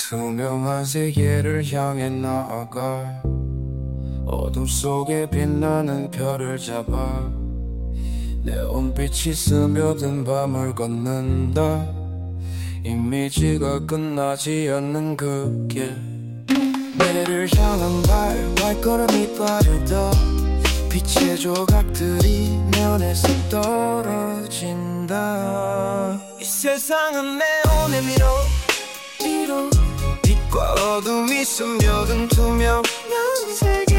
투명한 세계를 향해 나아가 어둠 속에 빛나는 별을 잡아 네온빛이 스며든 밤을 걷는다. 이미지가 끝나지 않는 그 길, 내를 향한 발걸음이 빠르다. 빛의 조각들이 면에서 떨어진다. 이 세상은 네온의 미로 빛과 어둠이 스며든 투명한 세계.